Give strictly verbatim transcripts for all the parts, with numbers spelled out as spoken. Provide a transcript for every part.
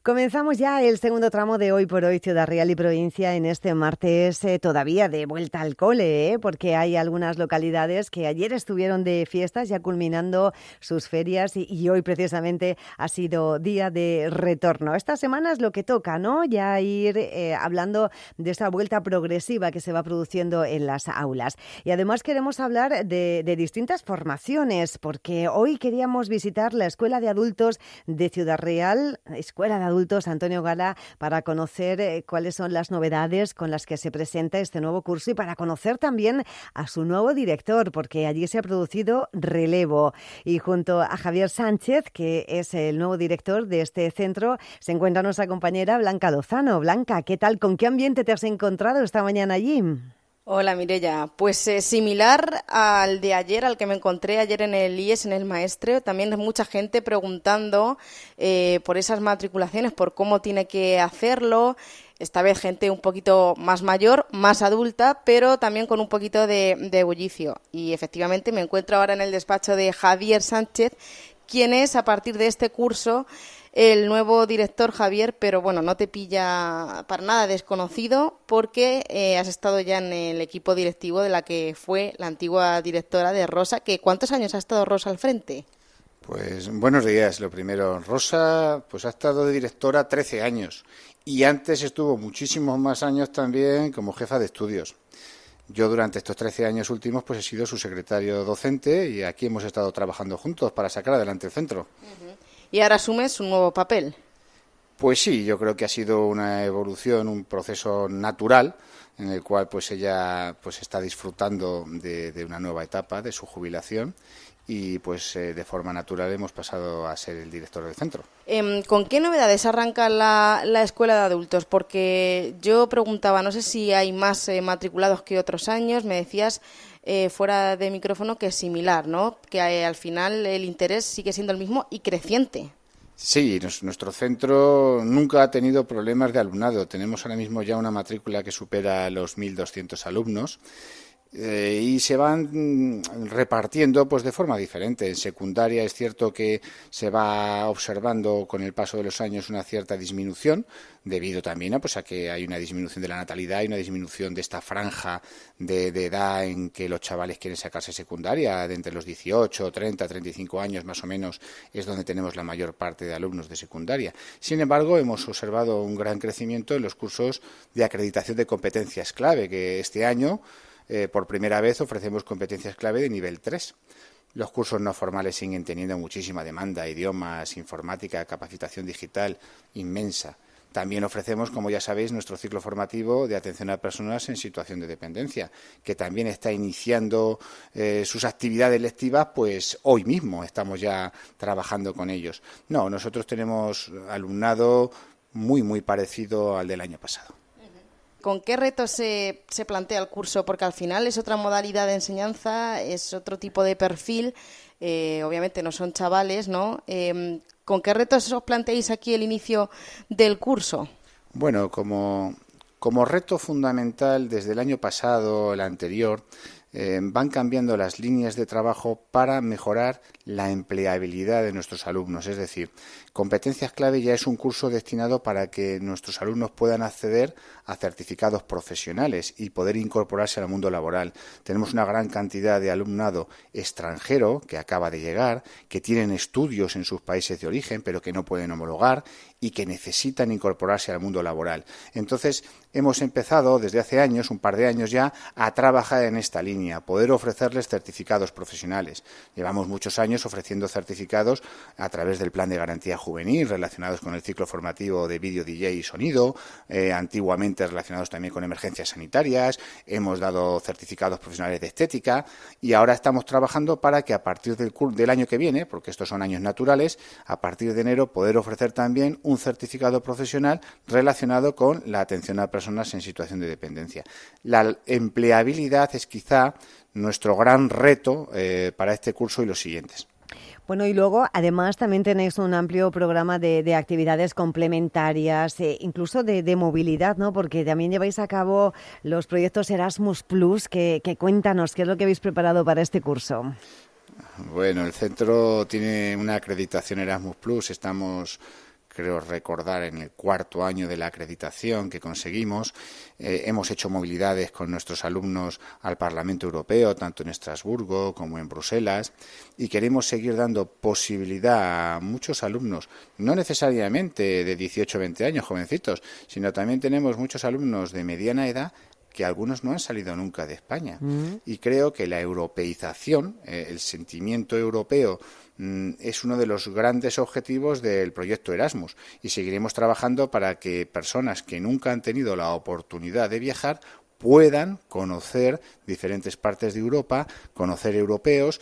Comenzamos ya el segundo tramo de Hoy por Hoy Ciudad Real y Provincia en este martes eh, todavía de vuelta al cole, ¿eh? Porque hay algunas localidades que ayer estuvieron de fiestas ya culminando sus ferias y, y hoy precisamente ha sido día de retorno. Esta semana es lo que toca, ¿no? Ya ir eh, hablando de esa vuelta progresiva que se va produciendo en las aulas. Y además queremos hablar de, de distintas formaciones porque hoy queríamos visitar la Escuela de Adultos de Ciudad Real, Escuela de Adultos Antonio Gala, para conocer eh, cuáles son las novedades con las que se presenta este nuevo curso y para conocer también a su nuevo director, porque allí se ha producido relevo. Y junto a Javier Sánchez, que es el nuevo director de este centro, se encuentra nuestra compañera Blanca Lozano. Blanca, ¿qué tal? ¿Con qué ambiente te has encontrado esta mañana allí? Hola Mireia, pues eh, similar al de ayer, al que me encontré ayer en el I E S, en el Maestre, también mucha gente preguntando eh, por esas matriculaciones, por cómo tiene que hacerlo. Esta vez gente un poquito más mayor, más adulta, pero también con un poquito de, de bullicio. Y efectivamente me encuentro ahora en el despacho de Javier Sánchez, quien es a partir de este curso el nuevo director. Javier, pero bueno, no te pilla para nada desconocido porque eh, has estado ya en el equipo directivo de la que fue la antigua directora de Rosa. Que ¿cuántos años ha estado Rosa al frente? Pues buenos días. Lo primero, Rosa pues ha estado de directora trece años y antes estuvo muchísimos más años también como jefa de estudios. Yo durante estos trece años últimos pues he sido su secretario docente y aquí hemos estado trabajando juntos para sacar adelante el centro. Uh-huh. ¿Y ahora asumes un nuevo papel? Pues sí, yo creo que ha sido una evolución, un proceso natural en el cual pues ella pues está disfrutando de, de una nueva etapa, de su jubilación y pues eh, de forma natural hemos pasado a ser el director del centro. Eh, ¿Con qué novedades arranca la, la escuela de adultos? Porque yo preguntaba, no sé si hay más eh, matriculados que otros años, me decías eh, fuera de micrófono que es similar, ¿no? Que eh, al final el interés sigue siendo el mismo y creciente. Sí, nuestro centro nunca ha tenido problemas de alumnado. Tenemos ahora mismo ya una matrícula que supera los mil doscientos alumnos. Eh, y se van repartiendo pues de forma diferente. En secundaria es cierto que se va observando con el paso de los años una cierta disminución, debido también a, pues, a que hay una disminución de la natalidad y una disminución de esta franja de, de edad en que los chavales quieren sacarse secundaria, de entre los dieciocho, treinta, treinta y cinco años más o menos es donde tenemos la mayor parte de alumnos de secundaria. Sin embargo, hemos observado un gran crecimiento en los cursos de acreditación de competencias clave, que este año Eh, por primera vez ofrecemos competencias clave de nivel tres. Los cursos no formales siguen teniendo muchísima demanda, idiomas, informática, capacitación digital inmensa. También ofrecemos, como ya sabéis, nuestro ciclo formativo de atención a personas en situación de dependencia, que también está iniciando eh, sus actividades lectivas, pues hoy mismo estamos ya trabajando con ellos. No, nosotros tenemos alumnado muy, muy parecido al del año pasado. ¿Con qué retos se, se plantea el curso? Porque al final es otra modalidad de enseñanza, es otro tipo de perfil, eh, obviamente no son chavales, ¿no? Eh, ¿Con qué retos os planteáis aquí el inicio del curso? Bueno, como, como reto fundamental desde el año pasado, el anterior, eh, van cambiando las líneas de trabajo para mejorar la empleabilidad de nuestros alumnos. Es decir, Competencias Clave ya es un curso destinado para que nuestros alumnos puedan acceder a certificados profesionales y poder incorporarse al mundo laboral. Tenemos una gran cantidad de alumnado extranjero que acaba de llegar, que tienen estudios en sus países de origen, pero que no pueden homologar y que necesitan incorporarse al mundo laboral. Entonces, hemos empezado desde hace años, un par de años ya, a trabajar en esta línea, poder ofrecerles certificados profesionales. Llevamos muchos años ofreciendo certificados a través del Plan de Garantía Juvenil, relacionados con el ciclo formativo de vídeo, D J y sonido, eh, antiguamente relacionados también con emergencias sanitarias, hemos dado certificados profesionales de estética y ahora estamos trabajando para que a partir del, del año que viene, porque estos son años naturales, a partir de enero poder ofrecer también un certificado profesional relacionado con la atención a personas en situación de dependencia. La empleabilidad es quizá nuestro gran reto eh, para este curso y los siguientes. Bueno, y luego, además, también tenéis un amplio programa de, de actividades complementarias, eh, incluso de, de movilidad, ¿no? Porque también lleváis a cabo los proyectos Erasmus Plus, que, que cuéntanos, ¿qué es lo que habéis preparado para este curso? Bueno, el centro tiene una acreditación Erasmus Plus, estamos creo recordar, en el cuarto año de la acreditación que conseguimos. Eh, hemos hecho movilidades con nuestros alumnos al Parlamento Europeo, tanto en Estrasburgo como en Bruselas, y queremos seguir dando posibilidad a muchos alumnos, no necesariamente de dieciocho o veinte años, jovencitos, sino también tenemos muchos alumnos de mediana edad que algunos no han salido nunca de España. Mm. Y creo que la europeización, eh, el sentimiento europeo, mm, es uno de los grandes objetivos del proyecto Erasmus. Y seguiremos trabajando para que personas que nunca han tenido la oportunidad de viajar puedan conocer diferentes partes de Europa, conocer europeos,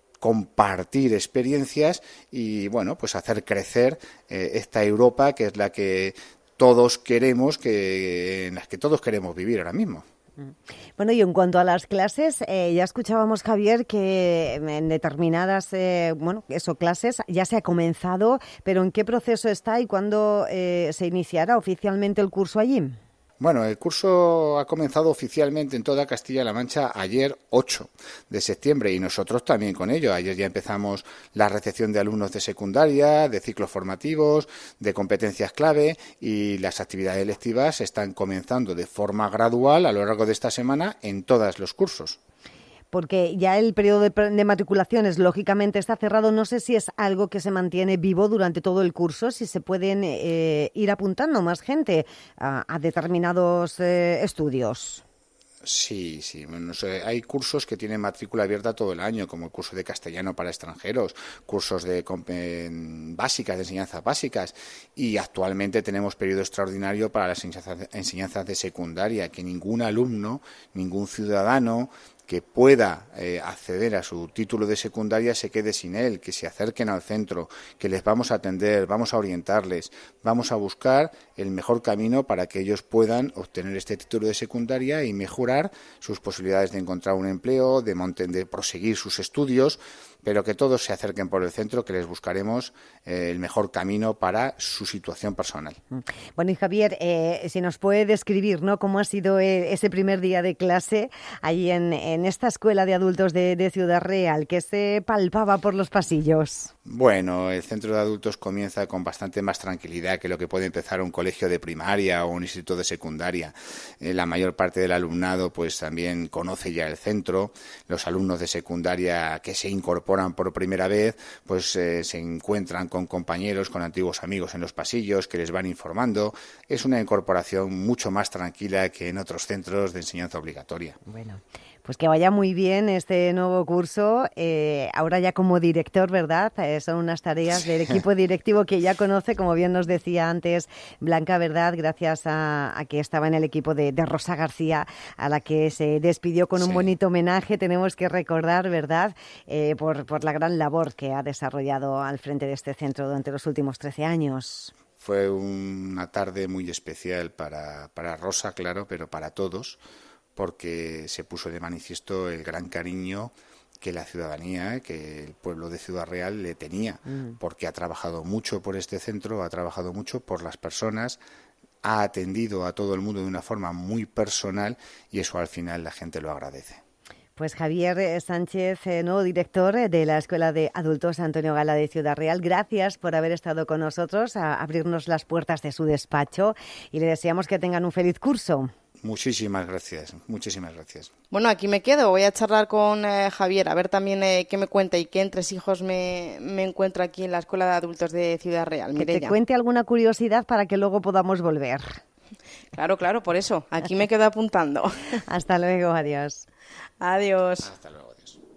compartir experiencias y, bueno, pues hacer crecer eh, esta Europa que es la que todos queremos, que en las que todos queremos vivir ahora mismo. Bueno, y en cuanto a las clases, eh, ya escuchábamos, Javier, que en determinadas, eh, bueno, eso, clases ya se ha comenzado, pero ¿en qué proceso está y cuándo eh, se iniciará oficialmente el curso allí? Bueno, el curso ha comenzado oficialmente en toda Castilla-La Mancha ayer ocho de septiembre y nosotros también con ello. Ayer ya empezamos la recepción de alumnos de secundaria, de ciclos formativos, de competencias clave y las actividades lectivas están comenzando de forma gradual a lo largo de esta semana en todos los cursos. Porque ya el periodo de, de matriculaciones, lógicamente, está cerrado. No sé si es algo que se mantiene vivo durante todo el curso, si se pueden eh, ir apuntando más gente a, a determinados eh, estudios. Sí, sí. Bueno, hay cursos que tienen matrícula abierta todo el año, como el curso de castellano para extranjeros, cursos de eh, básicas, de enseñanzas básicas, y actualmente tenemos periodo extraordinario para las enseñanzas, enseñanzas de secundaria, que ningún alumno, ningún ciudadano que pueda eh, acceder a su título de secundaria se quede sin él, que se acerquen al centro, que les vamos a atender, vamos a orientarles, vamos a buscar el mejor camino para que ellos puedan obtener este título de secundaria y mejorar sus posibilidades de encontrar un empleo, de, de proseguir sus estudios, pero que todos se acerquen por el centro, que les buscaremos eh, el mejor camino para su situación personal. Bueno, y Javier, eh, si nos puede describir, ¿no?, cómo ha sido eh, ese primer día de clase ahí en, en esta escuela de adultos de, de Ciudad Real, que se palpaba por los pasillos. Bueno, el centro de adultos comienza con bastante más tranquilidad que lo que puede empezar un colegio de primaria o un instituto de secundaria. Eh, la mayor parte del alumnado pues también conoce ya el centro. Los alumnos de secundaria que se incorporan por primera vez pues eh, se encuentran con compañeros, con antiguos amigos en los pasillos que les van informando. Es una incorporación mucho más tranquila que en otros centros de enseñanza obligatoria. Bueno, pues que vaya muy bien este nuevo curso. Eh, ahora ya como director, ¿verdad? Eh, son unas tareas del equipo directivo que ya conoce, como bien nos decía antes Blanca, ¿verdad? Gracias a, a que estaba en el equipo de, de Rosa García, a la que se despidió con un sí. bonito homenaje. Tenemos que recordar, ¿verdad?, eh, por, por la gran labor que ha desarrollado al frente de este centro durante los últimos trece años. Fue una tarde muy especial para, para Rosa, claro, pero para todos, porque se puso de manifiesto el gran cariño que la ciudadanía, que el pueblo de Ciudad Real le tenía, mm. porque ha trabajado mucho por este centro, ha trabajado mucho por las personas, ha atendido a todo el mundo de una forma muy personal y eso al final la gente lo agradece. Pues Javier Sánchez, eh, nuevo director de la Escuela de Adultos Antonio Gala de Ciudad Real, gracias por haber estado con nosotros, a abrirnos las puertas de su despacho y le deseamos que tengan un feliz curso. Muchísimas gracias, muchísimas gracias. Bueno, aquí me quedo, voy a charlar con eh, Javier, a ver también eh, qué me cuenta y qué entresijos me, me encuentro aquí en la Escuela de Adultos de Ciudad Real. Que Mireia. te cuente alguna curiosidad para que luego podamos volver. Claro, claro, por eso, aquí me quedo apuntando. Hasta luego, adiós. Adiós. Hasta luego.